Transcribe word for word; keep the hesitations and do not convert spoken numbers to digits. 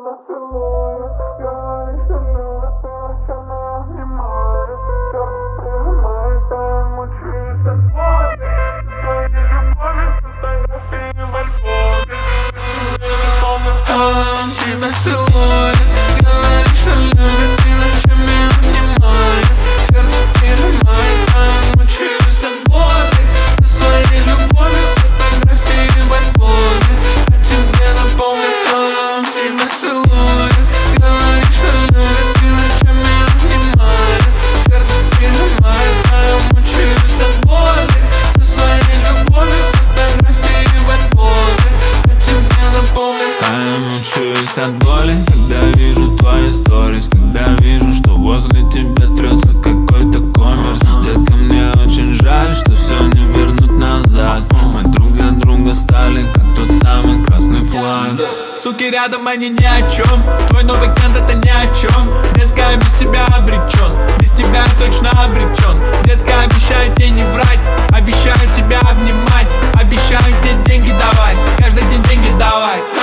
тебя целует, говоришь, что любишь, ты ночами обнимаешь, сердце прижимает, а я мучаюсь от боли. Твоей любовью фотографии в альбоме. Он тебя целует, говоришь, что любит, ты ночами обнимаешь, сердце прижимает, а я мучаюсь от боли. Ты своей любовью фотографии в альбоме, а тебе напомню. Он тебя целует, говоришь, что любит, ты ночами обнимаешь, сердце прижимает, а я мучаюсь от боли. Ты своей любовью фотографии в альбоме, а тебе напомню. А я мучаюсь от боли, когда вижу твои сторис, когда вижу, что возле тебя трется какой-то коммерс. Детка, мне очень жаль, что все не вернуть назад. Мы друг для друга стали, как тот самый красный флаг. Суки рядом, они ни о чем. Твой новый кент это ни о чем. Детка, я без тебя обречен, без тебя точно обречен. Детка, обещаю тебе не врать, обещаю тебя обнимать, обещаю тебе деньги давать, каждый день деньги давай.